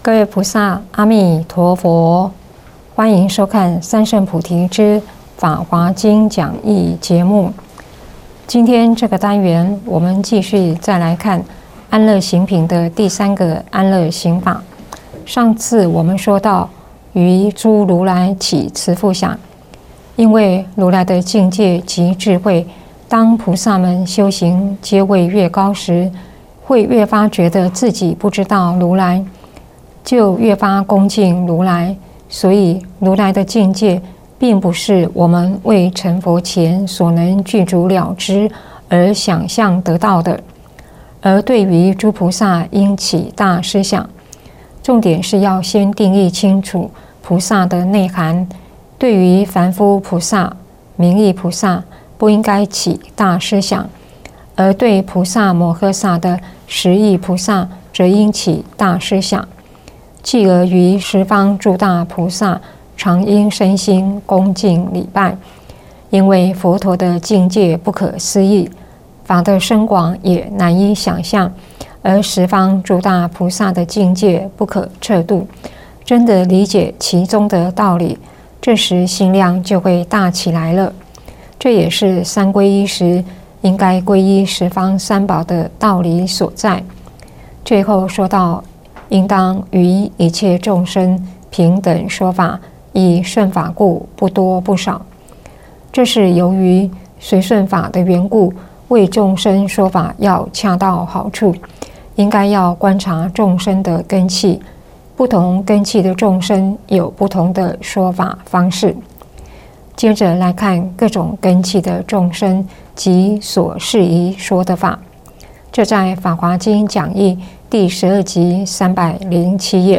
各位菩萨，阿弥陀佛！欢迎收看三圣菩提之法华经讲义节目。今天这个单元，我们继续再来看安乐行品的第三个安乐行法。上次我们说到，于诸如来起慈父想，因为如来的境界及智慧，当菩萨们修行阶位越高时，会越发觉得自己不知道如来，就越发恭敬如来。所以如来的境界并不是我们未成佛前所能具足了知而想象得到的。而对于诸菩萨应起大思想，重点是要先定义清楚菩萨的内涵。对于凡夫菩萨、名义菩萨不应该起大思想，而对菩萨摩诃萨的实义菩萨则应起大思想。继而于十方诸大菩萨常应身心恭敬礼拜，因为佛陀的境界不可思议，法的深广也难以想象，而十方诸大菩萨的境界不可测度。真的理解其中的道理，这时心量就会大起来了。这也是三皈依时应该皈依十方三宝的道理所在。最后说到，应当于一切众生平等说法，以顺法故，不多不少。这是由于随顺法的缘故，为众生说法要恰到好处，应该要观察众生的根器，不同根器的众生有不同的说法方式。接着来看各种根器的众生及所适宜说的法，这在《法华经》讲义第12集307页。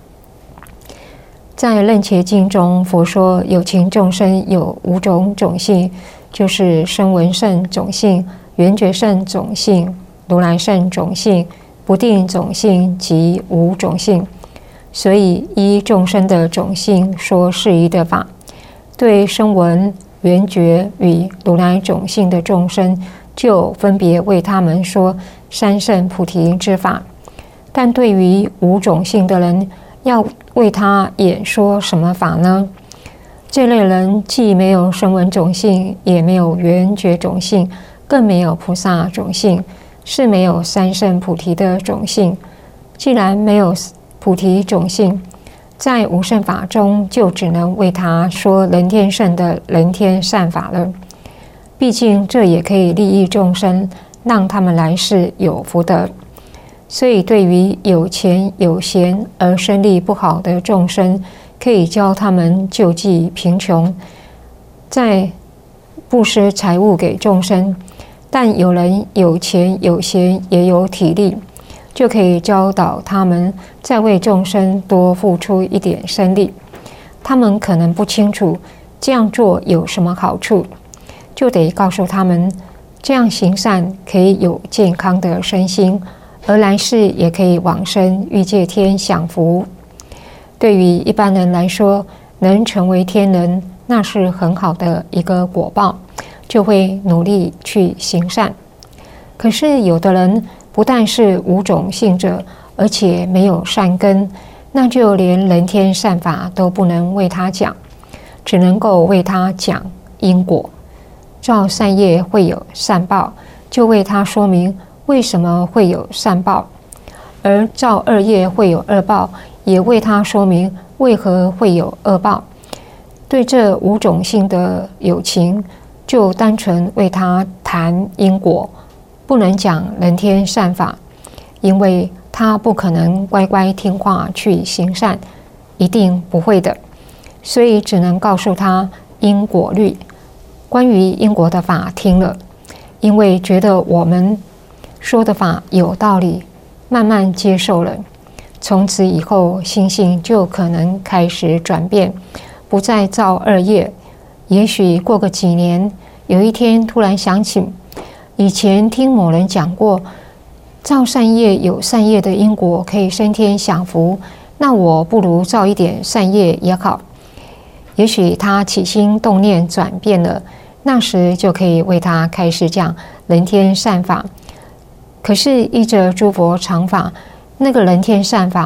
在《楞伽经》中，佛说有情众生有5种种性，就是声闻乘种性、缘觉乘种性、如来乘种性、不定种性及无种性。所以依众生的种性说适宜的法。对声闻、缘觉与如来种性的众生，就分别为他们说三圣菩提之法。但对于无种性的人，要为他演说什么法呢？这类人既没有声闻种性，也没有缘觉种性，更没有菩萨种性，是没有三圣菩提的种性。既然没有菩提种性，在无圣法中就只能为他说人天圣的人天善法了。毕竟这也可以利益众生，让他们来世有福德。所以对于有钱有闲而身力不好的众生，可以教他们救济贫穷，再布施财物给众生。但有人有钱有闲也有体力，就可以教导他们再为众生多付出一点身力。他们可能不清楚这样做有什么好处，就得告诉他们，这样行善可以有健康的身心，而来世也可以往生欲界天享福。对于一般人来说，能成为天人，那是很好的一个果报，就会努力去行善。可是有的人不但是无种性者，而且没有善根，那就连人天善法都不能为他讲，只能够为他讲因果。造善业会有善报，就为他说明为什么会有善报；而造恶业会有恶报，也为他说明为何会有恶报。对这无种性的有情，就单纯为他谈因果，不能讲人天善法，因为他不可能乖乖听话去行善，一定不会的。所以只能告诉他因果律，关于因果的法听了，因为觉得我们说的法有道理，慢慢接受了，从此以后心性就可能开始转变，不再造恶业。也许过个几年，有一天突然想起，以前听某人讲过，造善业有善业的因果，可以升天享福，那我不如造一点善业也好。也许他起心动念转变了，那时就可以为他开始讲人天善法。可是依着诸佛常法，那个人天善法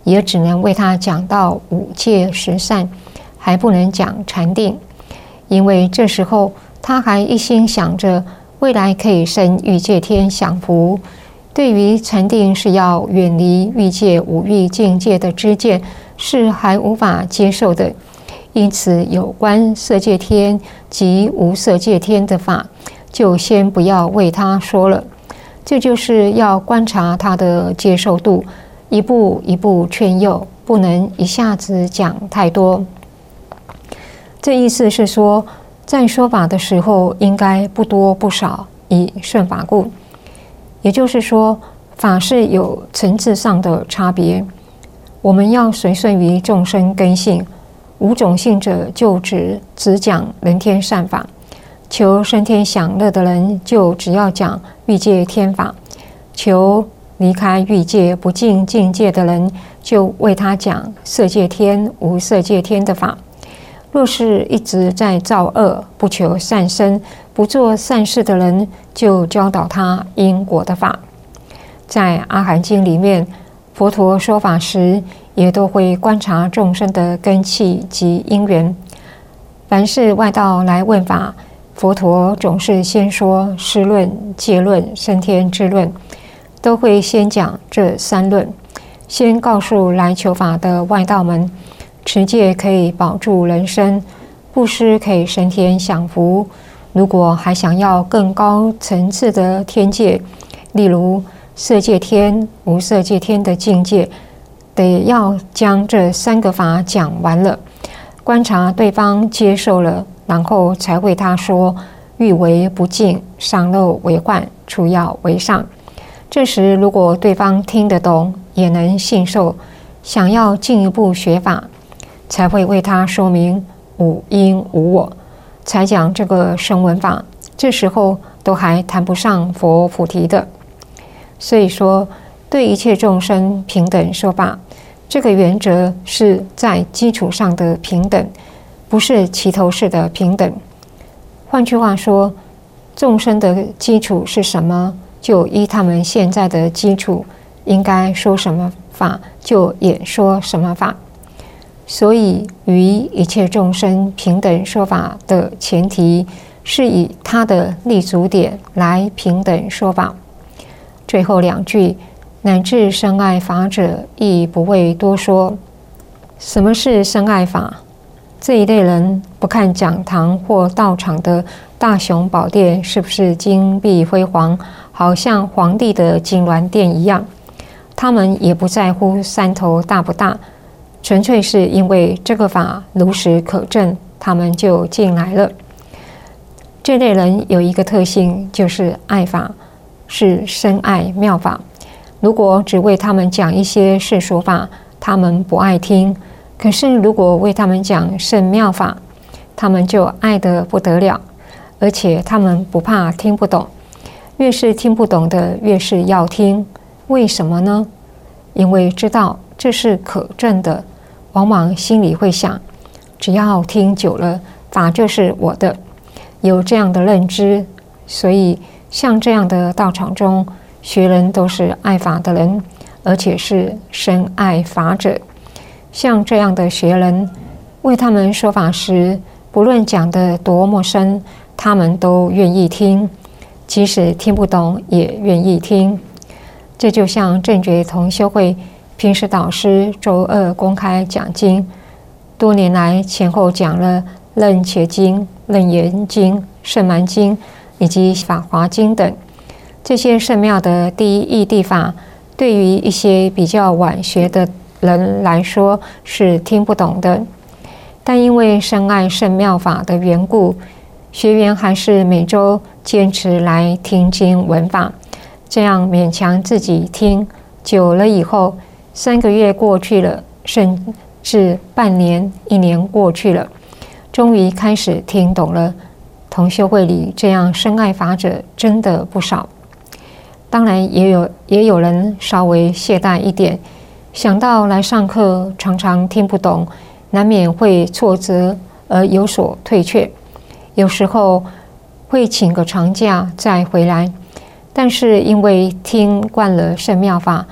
也只能为他讲到五戒十善，还不能讲禅定，因为这时候他还一心想着未来可以升欲界天享福，对于禅定是要远离欲界五欲境界的知见是还无法接受的。因此有关色界天及无色界天的法，就先不要为他说了。这就是要观察他的接受度，一步一步劝诱，不能一下子讲太多。这意思是说，在说法的时候应该不多不少，以顺法故。也就是说，法是有层次上的差别，我们要随顺于众生根性。无种性者就只讲人天善法，求升天享乐的人就只要讲欲界天法，求离开欲界不净境界的人就为他讲色界天无色界天的法。若是一直在造恶不求善生不做善事的人，就教导他因果的法。在阿含经里面，佛陀说法时也都会观察众生的根器及因缘。凡是外道来问法，佛陀总是先说施论、戒论、升天之论，都会先讲这三论，先告诉来求法的外道们，持戒可以保住人身，布施可以升天享福。如果还想要更高层次的天界，例如色界天、无色界天的境界，得要将这三个法讲完了，观察对方接受了，然后才为他说欲为不净，上漏为患，出要为上。这时如果对方听得懂，也能信受，想要进一步学法，才会为他说明无因无我，才讲这个声闻法。这时候都还谈不上佛菩提的。所以说，对一切众生平等说法，这个原则是在基础上的平等，不是齐头式的平等。换句话说，众生的基础是什么，就依他们现在的基础，应该说什么法，就演说什么法。所以，于一切众生平等说法的前提，是以他的立足点来平等说法。最后两句，乃至深爱法者，亦不为多说。什么是深爱法？这一类人不看讲堂或道场的大雄宝殿是不是金碧辉煌，好像皇帝的金銮殿一样，他们也不在乎山头大不大，纯粹是因为这个法如实可证，他们就进来了。这类人有一个特性，就是爱法，是深爱妙法。如果只为他们讲一些世俗法，他们不爱听；可是如果为他们讲圣妙法，他们就爱得不得了，而且他们不怕听不懂，越是听不懂的越是要听。为什么呢？因为知道这是可证的，往往心里会想，只要听久了，法就是我的，有这样的认知。所以像这样的道场中，学人都是爱法的人，而且是深爱法者。像这样的学人，为他们说法时，不论讲得多么深，他们都愿意听，即使听不懂也愿意听。这就像正觉同修会平时导师周二公开讲经，多年来前后讲了楞伽经、楞严经、圣蛮经以及法华经等这些圣妙的第一义谛法，对于一些比较晚学的人来说是听不懂的，但因为深爱圣妙法的缘故，学员还是每周坚持来听经闻法，这样勉强自己听。久了以后，3个月过去了，甚至半年、1年过去了，终于开始听懂了。同修会里这样深爱法者真的不少。当然也有人稍微懈怠一点，想到来上课常常听不懂，难免会挫折而有所退却，有时候会请个长假再回来。但是因为听惯了圣妙法，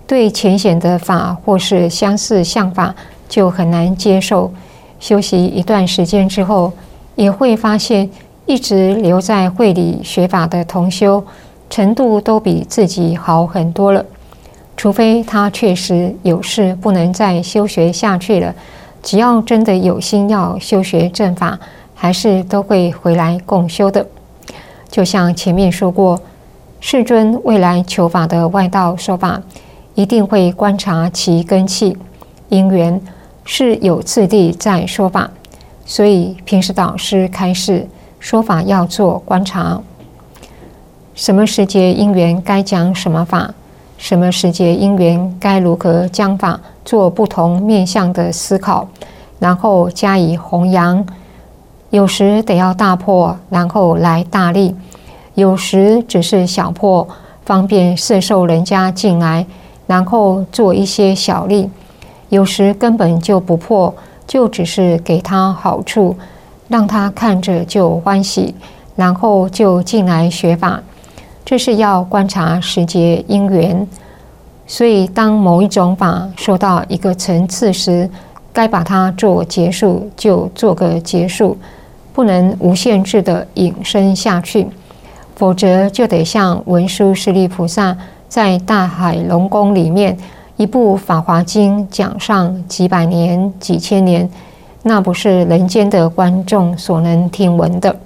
对浅显的法或是相似相法就很难接受。修习一段时间之后，也会发现一直留在会里学法的同修程度都比自己好很多了。除非他确实有事不能再修学下去了，只要真的有心要修学正法，还是都会回来共修的。就像前面说过，世尊未来求法的外道说法，一定会观察其根器因缘，是有次第在说法。所以平时导师开示说法要做观察，什么时节因缘该讲什么法，什么时节因缘该如何将法做不同面向的思考，然后加以弘扬。有时得要大破，然后来大利；有时只是小破，方便摄受人家进来，然后做一些小利；有时根本就不破，就只是给他好处，让他看着就欢喜，然后就进来学法。这是要观察时节因缘。所以当某一种法说到一个层次时，该把它做结束就做个结束，不能无限制的引申下去，否则就得像文殊师利菩萨在大海龙宫里面一部《法华经》讲上几百年几千年，那不是人间的观众所能听闻的。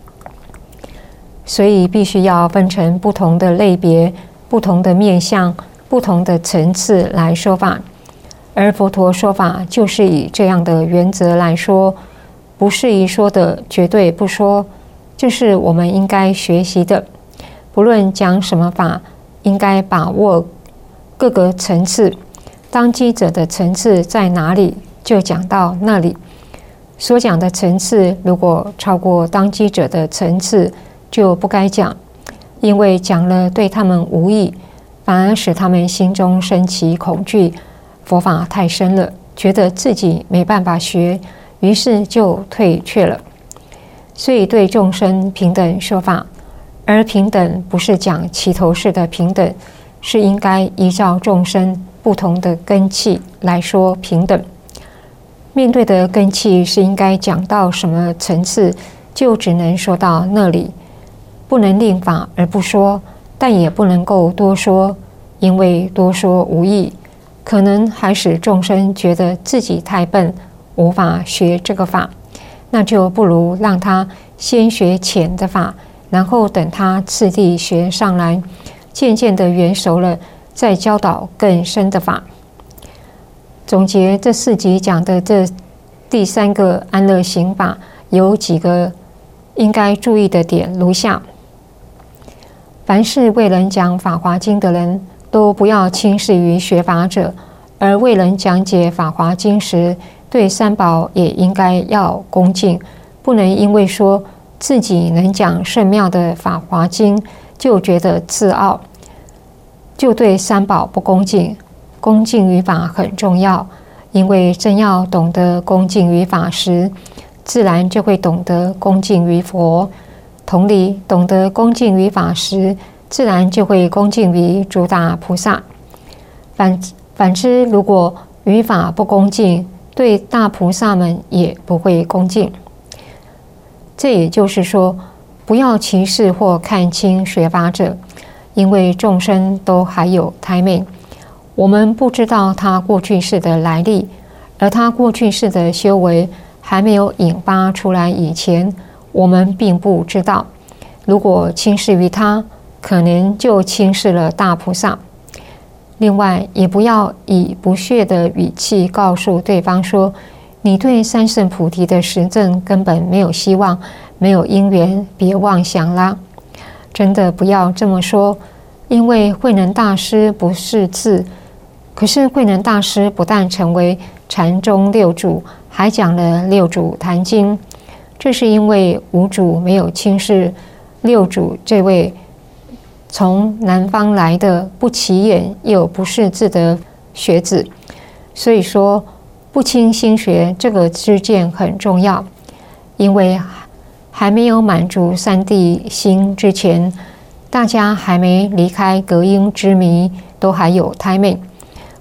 所以必须要分成不同的类别、不同的面向、不同的层次来说法。而佛陀说法就是以这样的原则来说，不适宜说的绝对不说，这是我们应该学习的。不论讲什么法，应该把握各个层次，当机者的层次在哪里，就讲到那里。所讲的层次如果超过当机者的层次，就不该讲，因为讲了对他们无益，反而使他们心中生起恐惧。佛法太深了，觉得自己没办法学，于是就退却了。所以对众生平等说法，而平等不是讲齐头式的平等，是应该依照众生不同的根器来说平等。面对的根器是应该讲到什么层次，就只能说到那里，不能令法而不说，但也不能够多说，因为多说无益，可能还使众生觉得自己太笨，无法学这个法。那就不如让他先学浅的法，然后等他次第学上来，渐渐的圆熟了，再教导更深的法。总结这4集讲的这第3个安乐行法，有几个应该注意的点如下：凡是为人讲《法华经》的人，都不要轻视于学法者，而为人讲解《法华经》时，对三宝也应该要恭敬，不能因为说自己能讲甚妙的《法华经》，就觉得自傲，就对三宝不恭敬。恭敬于法很重要，因为真要懂得恭敬于法时，自然就会懂得恭敬于佛。同理，懂得恭敬于法时，自然就会恭敬于诸大菩萨。反之，如果于法不恭敬，对大菩萨们也不会恭敬。这也就是说，不要歧视或看轻学法者，因为众生都还有胎昧，我们不知道他过去世的来历，而他过去世的修为还没有引发出来以前，我们并不知道。如果轻视于他，可能就轻视了大菩萨。另外，也不要以不屑的语气告诉对方说，你对三圣菩提的实证根本没有希望，没有因缘，别妄想啦。真的不要这么说，因为慧能大师不识字，可是慧能大师不但成为禅宗六祖，还讲了六祖坛经。这是因为五祖没有轻视六祖这位从南方来的不起眼又不识字的学子，所以说不轻心学这个知见很重要。因为还没有满足三谛心之前，大家还没离开隔音之迷，都还有胎昧，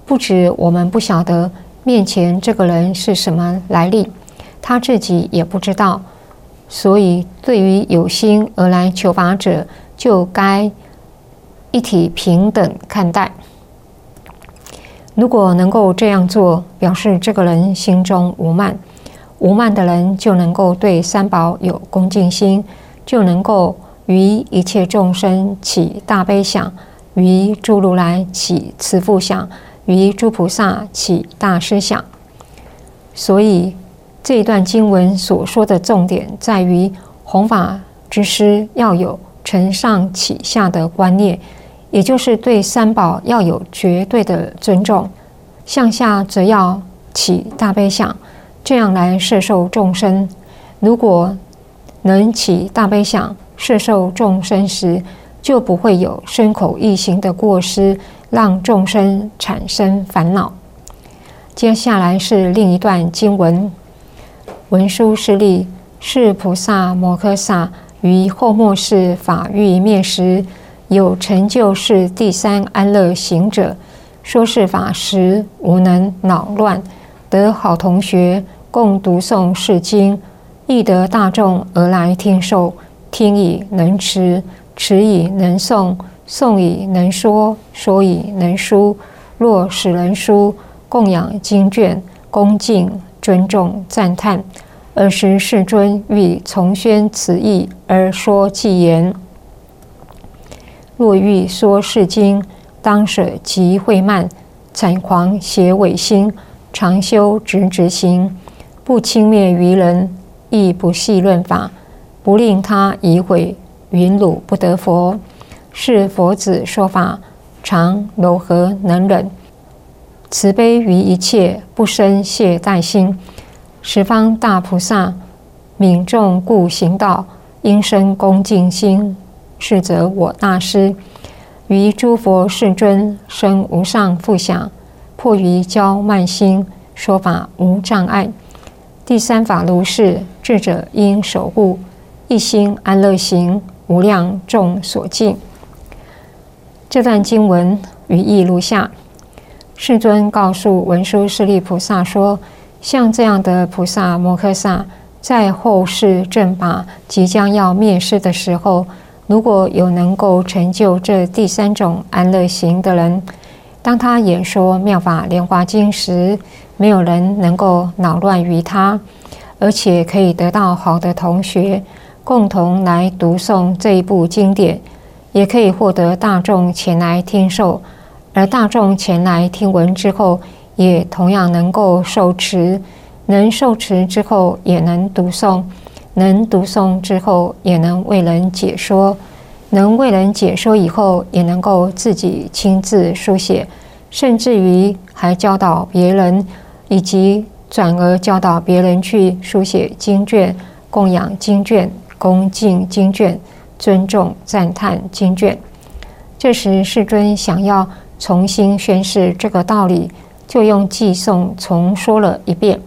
不止我们不晓得面前这个人是什么来历，他自己也不知道，所以对于有心而来求法者，就该一体平等看待。如果能够这样做，表示这个人心中无慢。无慢的人就能够对三宝有恭敬心，就能够于一切众生起大悲想，于诸如来起慈父想，于诸菩萨起大师想。所以这一段经文所说的重点在于弘法之师要有承上启下的观念，也就是对三宝要有绝对的尊重，向下则要起大悲想，这样来摄受众生。如果能起大悲想摄受众生时，就不会有身口意行的过失，让众生产生烦恼。接下来是另一段经文，文殊师利，是菩萨摩诃萨于后末世法欲灭时，有成就是第三安乐行者，说是法时无能恼乱，得好同学共读诵是经，亦得大众而来听受，听已能持，持已能诵，诵已能说，说已能书。若使人书，供养经卷，恭敬尊重赞叹。尔时世尊欲从宣此义而说偈言：若欲说是经，当舍极慧慢，惨狂邪违心，常修直行，不轻蔑于人，亦不戏论法，不令他疑毁，云汝不得佛。是佛子说法，常柔和能忍，慈悲于一切，不生懈怠心。十方大菩萨悯众故行道，应生恭敬心。是则我大师于诸佛世尊生无上富享，迫于骄慢心，说法无障碍。第三法如是，智者应守护，一心安乐行，无量众所敬。这段经文语义如下：世尊告诉文殊师利菩萨说，像这样的菩萨摩诃萨，在后世正法即将要灭世的时候，如果有能够成就这第三种安乐行的人，当他演说妙法莲华经时，没有人能够恼乱于他，而且可以得到好的同学共同来读诵这一部经典，也可以获得大众前来听受，而大众前来听闻之后，也同样能够受持，能受持之后也能读诵，能读诵之后也能为人解说，能为人解说以后也能够自己亲自书写，甚至于还教导别人，以及转而教导别人去书写经卷，供养经卷，恭敬经卷，尊重赞叹经卷。这时世尊想要重新宣示这个道理，就用偈颂重说了一遍。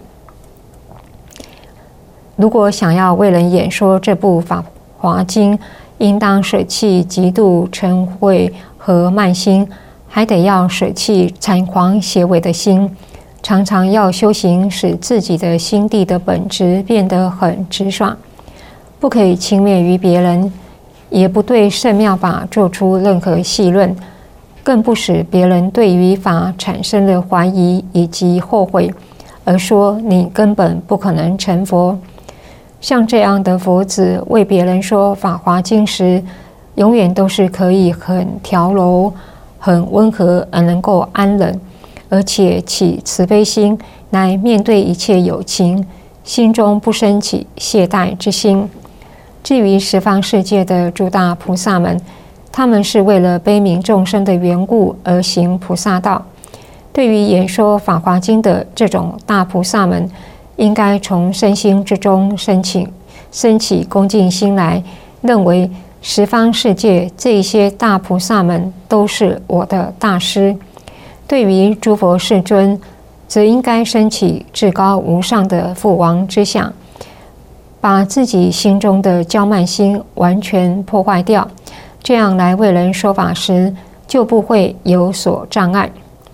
如果想要为人演说这部法华经，应当舍弃嫉妒嗔恚和慢心，还得要舍弃谄狂邪伪的心，常常要修行，使自己的心地的本质变得很直爽，不可以轻蔑于别人，也不对圣妙法做出任何戏论，更不使别人对于法产生了怀疑以及后悔，而说你根本不可能成佛。像这样的佛子为别人说法华经时，永远都是可以很调柔、很温和，而能够安忍，而且起慈悲心来面对一切有情，心中不生起懈怠之心。至于十方世界的诸大菩萨们，他们是为了悲悯众生的缘故而行菩萨道。对于演说法华经的这种大菩萨们，应该从身心之中升起恭敬心来，认为十方世界这一些大菩萨们都是我的大师。对于诸佛世尊，则应该升起至高无上的父王之想，把自己心中的骄慢心完全破坏掉，这样来为人说法时就不会有所障碍。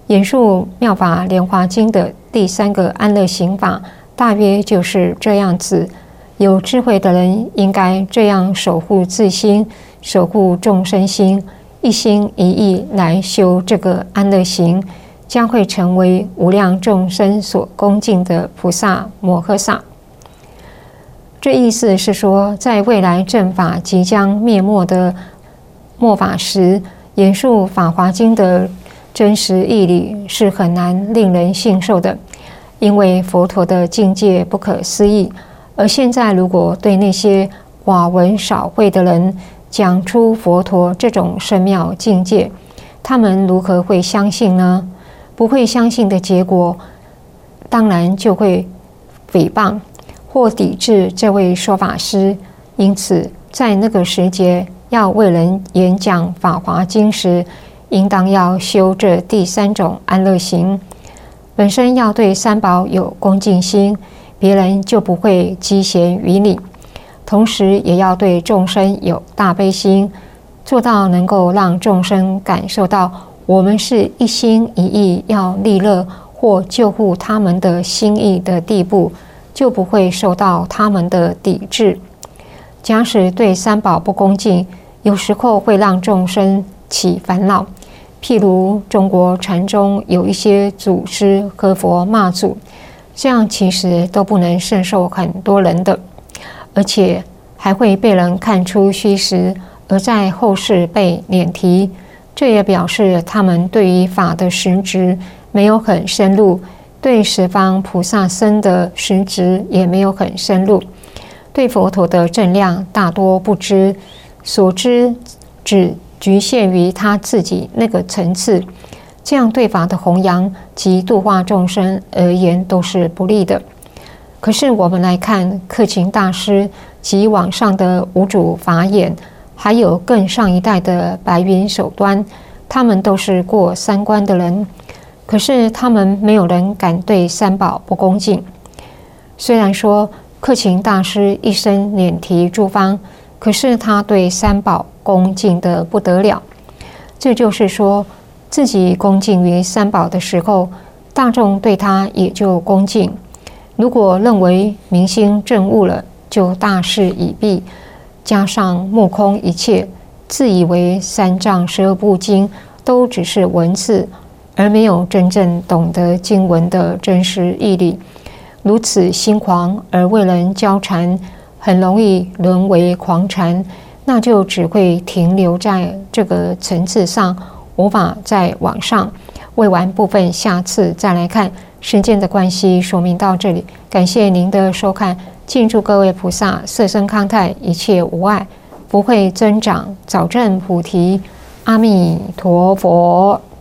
演述《妙法莲华经》的第3个安乐行法，大约就是这样子。有智慧的人应该这样守护自心，守护众生心，一心一意来修这个安乐行，将会成为无量众生所恭敬的菩萨摩诃萨。这意思是说，在未来正法即将灭没的末法时，演述《法华经》的真实义理是很难令人信受的，因为佛陀的境界不可思议。而现在如果对那些寡闻少慧的人讲出佛陀这种深妙境界，他们如何会相信呢？不会相信的结果，当然就会诽谤或抵制这位说法师。因此，在那个时节要为人演讲《法华经》时，应当要修这第3种安乐行。本身要对三宝有恭敬心，别人就不会讥嫌于你；同时也要对众生有大悲心，做到能够让众生感受到我们是一心一意要利乐或救护他们的心意的地步，就不会受到他们的抵制。假使对三宝不恭敬，有时候会让众生起烦恼。譬如中国禅宗有一些祖师喝佛骂祖，这样其实都不能胜受很多人的，而且还会被人看出虚实，而在后世被碾提。这也表示他们对于法的实质没有很深入，对十方菩萨僧的实质也没有很深入，对佛陀的正量大多不知，所知只局限于他自己那个层次，这样对法的弘扬及度化众生而言都是不利的。可是我们来看克勤大师及往上的五祖法眼，还有更上一代的白云首端，他们都是过3关的人，可是他们没有人敢对三宝不恭敬。虽然说克勤大师一生碾提诸方，可是他对三宝恭敬得不得了。这就是说，自己恭敬于三宝的时候，大众对他也就恭敬。如果认为明心证悟了，就大事已毕，加上目空一切，自以为3藏12部经都只是文字，而没有真正懂得经文的真实义理，如此心狂而为人教禅，很容易沦为狂禅，那就只会停留在这个层次上，无法再往上。未完部分下次再来看。时间的关系，说明到这里，感谢您的收看，敬祝各位菩萨色身康泰，一切无碍，福慧增长，早证菩提。阿弥陀佛。